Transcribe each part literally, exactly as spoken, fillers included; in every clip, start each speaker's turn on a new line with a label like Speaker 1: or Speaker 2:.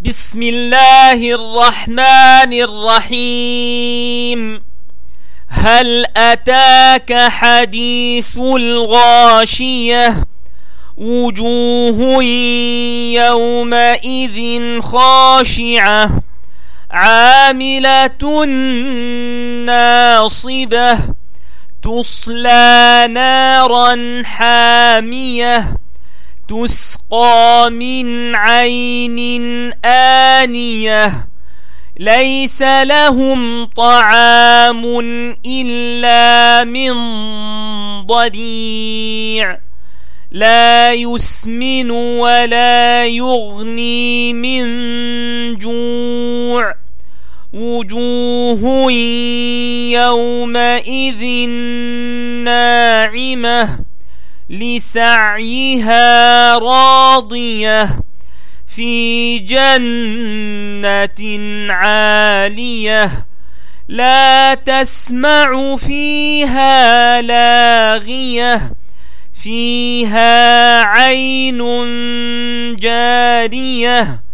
Speaker 1: بسم الله الرحمن الرحيم. هل أتاك حديث الغاشية؟ وجوه يومئذ خاشعة عاملة ناصبة تصلى نارا حامية تسقى من عين آنية ليس لهم طعام إلا من ضريع لا يسمن ولا يغني من جوع وجوه يومئذ ناعمة لسعيها راضية في جنة عالية لا تسمع فيها لاغية فيها عين جارية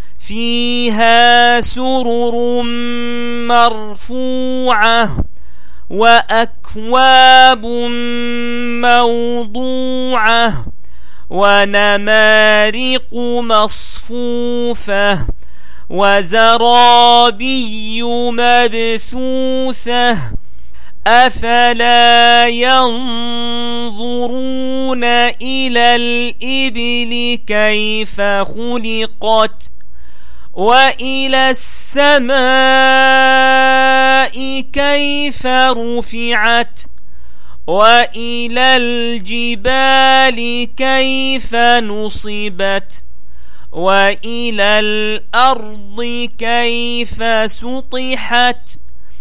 Speaker 1: فيها سرر مرفوعة وأكواب موضوعة ونمارق مصفوفة وزرابي مبثوثة أفلا ينظرون إلى الإبل كيف خلقت وإلى السماء كيف رفعت وإلى الجبال كيف نصبت وإلى الأرض كيف سطحت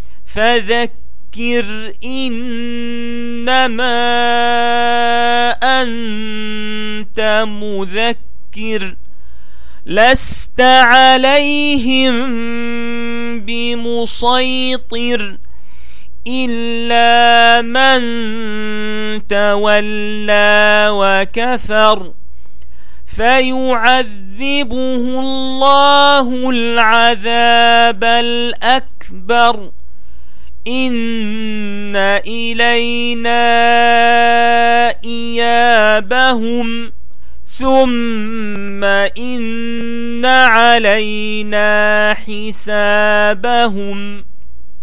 Speaker 1: فذكر إنما أنت مذكر لست عليهم بمسيطر إلا من تولى وكفر فيعذبه الله العذاب الأكبر إن إلينا إيابهم ثم إن علينا حسابهم